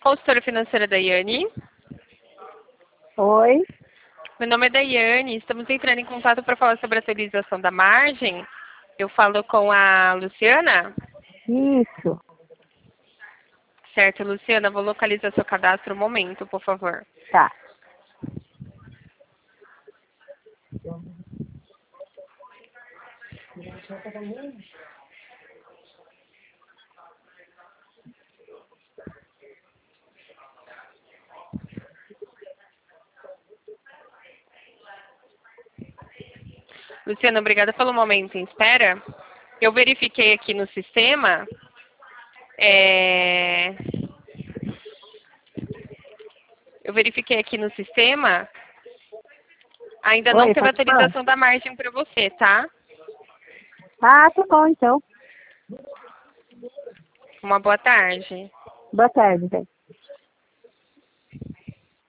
Consultora financeira Daiane. Oi, Meu nome é Daiane, estamos entrando em contato para falar sobre a atualização da margem. Eu falo com a Luciana. isso, Certo, Luciana, vou localizar seu cadastro um momento, por favor. tá. Luciana, obrigada pelo momento em espera. Eu verifiquei aqui no sistema. Eu verifiquei aqui no sistema. Ainda não Oi, teve pode falar? atualização da margem para você, tá? Ah, tá bom, então. Uma boa tarde. Boa tarde, velho.